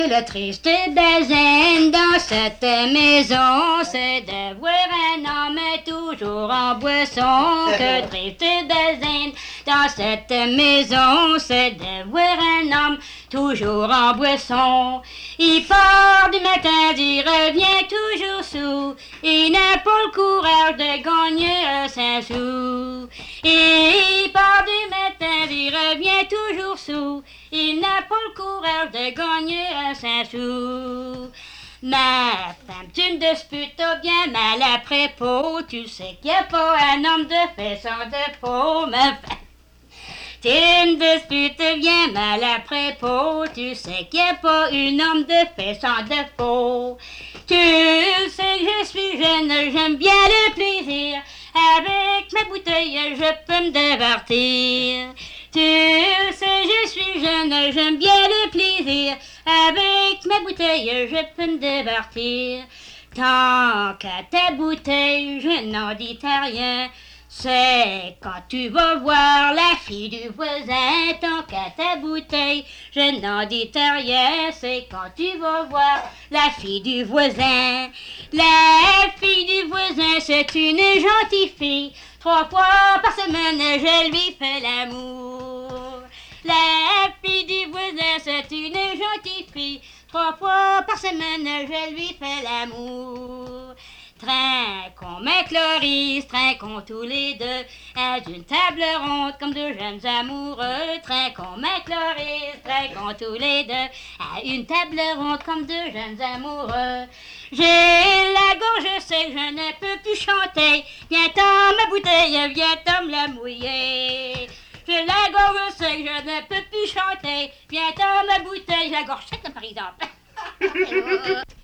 Le triste bazaine dans cette maison, c'est de voir un homme toujours en boisson. Que triste bazaine dans cette maison, c'est de voir un homme toujours en boisson. Il part du matin, il revient toujours sous. Il n'a pas le courage de gagner 5 sous. Il part du matin, il revient toujours sous. Il n'a pas le courage de gagner 5 sous. Ma femme, tu me disputes bien mal après peau. Tu sais qu'il n'y a pas un homme de fait sans défaut, ma femme. Tu me disputes bien mal après peau. Tu sais qu'il n'y a pas un homme de fait sans défaut. Tu sais que je suis jeune, j'aime bien le plaisir. Avec ma bouteille, je peux me divertir. Tu sais, je suis jeune, j'aime bien le plaisir. Avec ma bouteille, je peux me divertir. Tant qu'à ta bouteille, je n'en dis rien. C'est quand tu vas voir la fille du voisin. Tant qu'à ta bouteille, je n'en dis rien. C'est quand tu vas voir la fille du voisin. La fille du voisin, c'est une gentille fille. 3 fois par semaine, je lui fais l'amour. La fille du voisin, c'est une gentille fille. 3 fois par semaine, je lui fais l'amour. Trinquons, ma Cloris, trinquons tous les deux à une table ronde comme deux jeunes amoureux. Trinquons, ma Cloris, trinquons tous les deux à une table ronde comme deux jeunes amoureux. J'ai la gorge sèche, je ne peux plus chanter. Viens-t'en ma bouteille, viens-t'en me la mouiller. J'ai la gorge sèche, je ne peux plus chanter. Viens-t'en ma bouteille, la gorge sèche par exemple.